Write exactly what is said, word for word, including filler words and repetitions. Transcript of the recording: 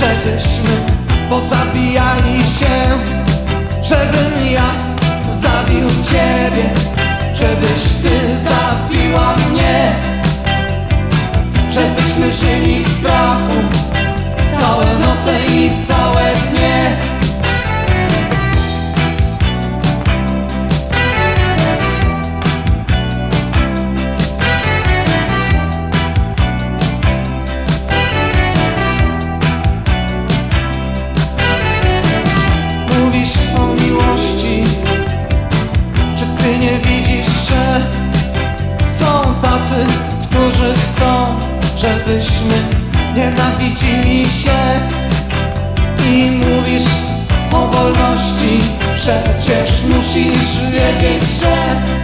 żebyśmy pozabijali się, żebym ja zabił ciebie, żebyś ty zabiła mnie, żebyśmy żyli w strachu całe noce i całe dnie. Mówisz o miłości, czy ty nie widzisz, że są tacy, którzy chcą, żebyśmy nienawidzili się? I mówisz o wolności, przecież musisz wiedzieć, że